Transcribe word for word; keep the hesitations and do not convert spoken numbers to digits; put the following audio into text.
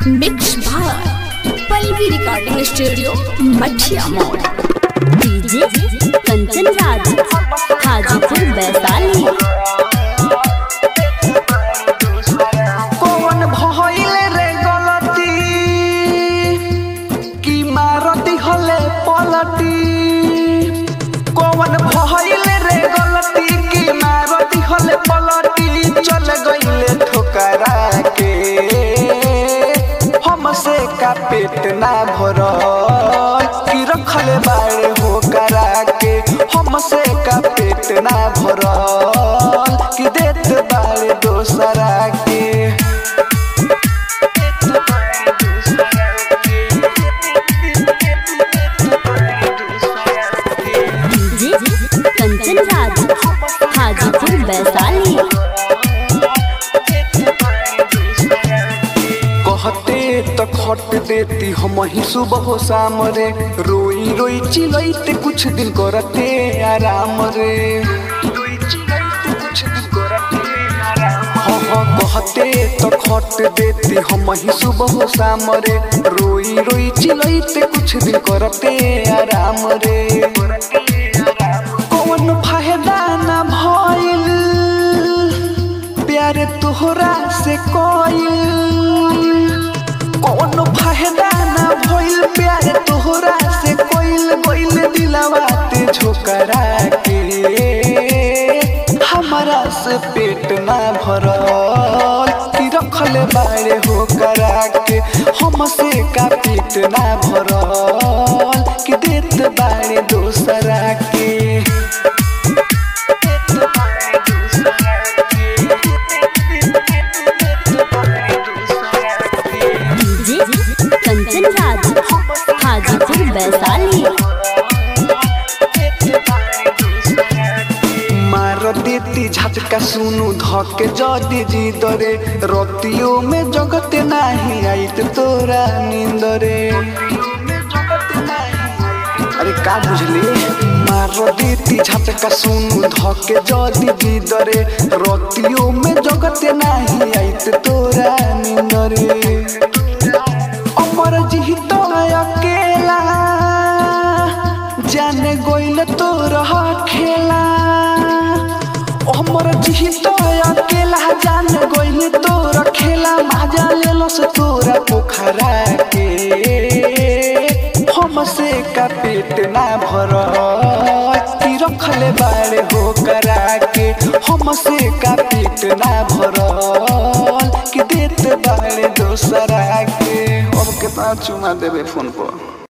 Mix भाई Pallavi recording studio Mathiya Mor. DJ Kanchan Raj Hajipur Vaishali. कौन भइल रे गलती की मारती हले पलटी। कौन भइल रे गलती की मारती हले पलटी। चल गइले ठोकरा के हमसे का पेट ना भरल की रखले बाड़े हो करा के। हमसे का पेट ना भरल की देत बाड़े दोसरा के। डीजे कंचन राज हाजीपुर वैशाली। कहते तो खट देती हम ही सुबह शाम रे। रोई रोई चिलैते कुछ दिन करते आराम रे। हाँ हाँ कहते तो खट देती हम ही सुबह शाम रे। रोई रोई चिलैते कुछ दिन करते आराम रे। कौन फायदा ना भइल प्यार तोहरा से कोइल। कौन फायदा ना भइल प्यार तोहरा से कोइल। कोइल दिलवा ते झोकरा के हमारा से पेट ना भरल की रखले बाड़े हो करा के। हमसे का पेट ना भरल की देत बाड़े दोसरा के। डीजे कंचन राज हाजीपुर वैशाली। मार देती झटका सुनु धके जदी जी दरे। रतियों में जगते नहीं आइत तोरा नींद रे। अरे का बुझली। मार देती झटका सुनु धके जदी जी दरे। रतियों में जगते नहीं आइत तोरा नींद रे। अमर जी तो अकेला जाने गोइल तोरा खेला। हमर जी तो अकेला जान गोइल तोरा खेला। मजा लेलो से तोरा पोखरा के हमसे का पेट ना भरल की रखले बाड़े हो करा के। हमसे का पेट ना भरल की देत बाड़े दोसरा के। अब कितना चुमा देबे फोन पर।